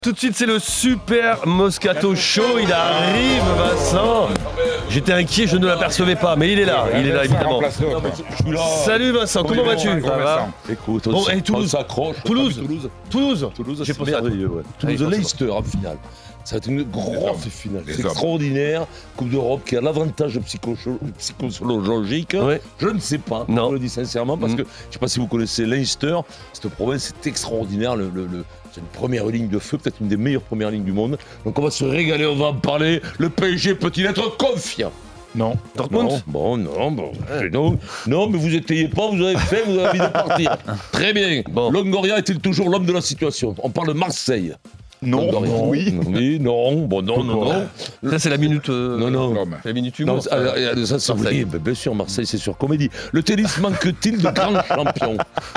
Tout de suite, c'est le Super Moscato Show. Il arrive, Vincent. J'étais inquiet, je ne l'apercevais pas, mais il est là évidemment. Salut Vincent, comment vas-tu? Ça va. Écoute, Bon, et Toulouse. on s'accroche. Toulouse, C'est pensé à merveilleux. Ouais. Toulouse-Leicester en finale. Ça va être une grosse finale. C'est extraordinaire. Coupe d'Europe qui a l'avantage psychologique. Ouais. Je ne sais pas. Non. Je le dis sincèrement parce que je ne sais pas si vous connaissez Leicester. Cette province, c'est extraordinaire. C'est une première ligne de feu, peut-être une des meilleures premières lignes du monde. Donc on va se régaler, on va en parler. Le PSG peut-il être confiant? Non. Dortmund. Non, mais vous étayez pas, vous avez fait, vous avez envie de partir. Très bien. Bon. Longoria est-il toujours l'homme de la situation? On parle de Marseille. Non. Longoria. Oui. Oui, non. Bon, non. Ça, c'est la minute. Non. La minute Non, humour. ça, c'est Marseille. oui, bien sûr, Marseille, c'est sur comédie. Le tennis manque-t-il de grands champions?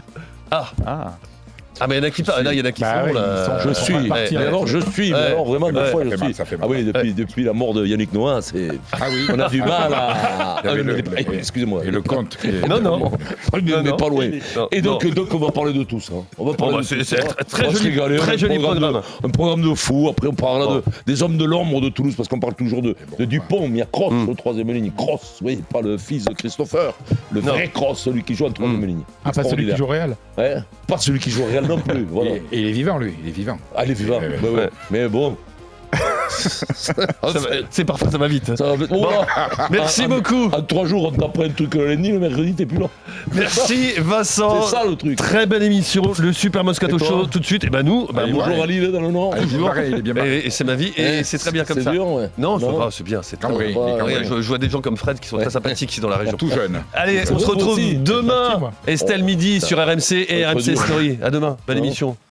Ah, mais il y en a qui parlent. Là, il y en a qui Bah font. oui, là. ils sont- Je suis. partir, Mais alors, je suis. Mais alors, vraiment, des fois, je suis. Ça fait mal. Ah oui, depuis la mort de Yannick Noah, c'est. Ah oui. On a du mal à. Il y avait Excusez-moi. Et le compte. Non. Mais pas loin. Non, Et donc, on va parler de tout ça. On va parler de c'est tout ça. très On va se joli, régaler. très Un joli programme. Un programme de fou. Après, on parlera des hommes de l'ombre de Toulouse, parce qu'on parle toujours de Dupont, mais il y a Cross au troisième ligne. Cross, oui, pas le fils de Christopher. Le vrai Cross, celui qui joue en troisième ligne. Ah, pas celui qui joue au Réal. Ouais. Pas celui qui joue au Real non plus. Voilà. Et il est vivant, lui. Il est vivant. Ah, il est vivant. Ouais. Mais bon. C'est parfait, ça va vite. Ça va... Bon, merci beaucoup. En 3 jours, on t'apprend un truc le lundi, le mercredi, t'es plus là. Merci Vincent. C'est ça le truc. Très belle émission, le Super Moscato Et toi Show tout de suite. Et ben nous, Bonjour à Lille dans le Nord. Il est pareil, il est bien marré. et c'est ma vie et c'est très bien comme ça. C'est dur, ouais. Non, c'est bien, c'est très Ah bien. oui, Ouais, il est Je vois des gens comme Fred qui sont très sympathiques ici dans la région. tout jeune. Allez, on se Moi retrouve aussi. demain, Moi. Estelle midi sur RMC et Ça va être RMC dur. Story. À demain, bonne Non. émission.